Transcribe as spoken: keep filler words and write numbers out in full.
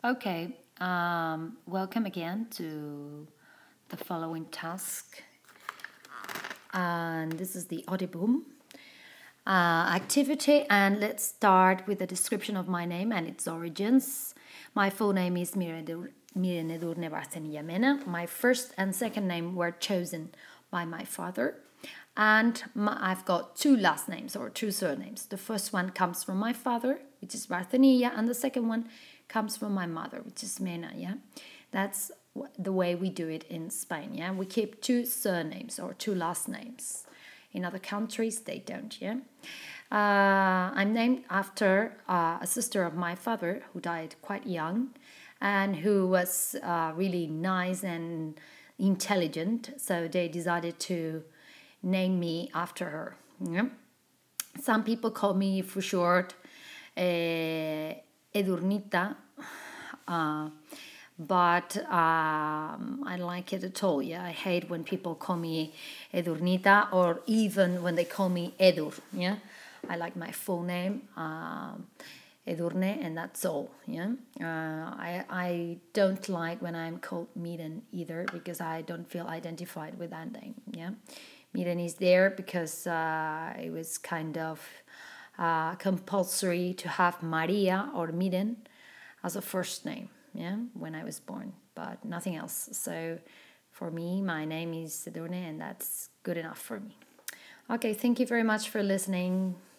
Okay, um, welcome again to the following task. And this is the Audiboom uh, activity. And let's start with a description of my name and its origins. My full name is Mirene Edurne Barcenilla Mena. My first and second name were chosen by my father. And my, I've got two last names or two surnames. The first one comes from my father, which is Barcenilla, and the second one comes from my mother, which is Mena. Yeah, that's the way we do it in Spain. Yeah, we keep two surnames or two last names. In other countries, they don't. Yeah, uh, I'm named after uh, a sister of my father who died quite young, and who was uh, really nice and intelligent. So they decided to name me after her. Yeah? Some people call me for short uh, Edurnita, uh, but um, I like it at all. Yeah, I hate when people call me Edurnita, or even when they call me Edur. Yeah, I like my full name. Um, Edurne, and that's all. Yeah, uh, I I don't like when I'm called Miren either, because I don't feel identified with that name. Yeah, Miren is there because uh, it was kind of uh, compulsory to have Maria or Miren as a first name. Yeah, when I was born, but nothing else. So for me, my name is Edurne, and that's good enough for me. Okay, thank you very much for listening.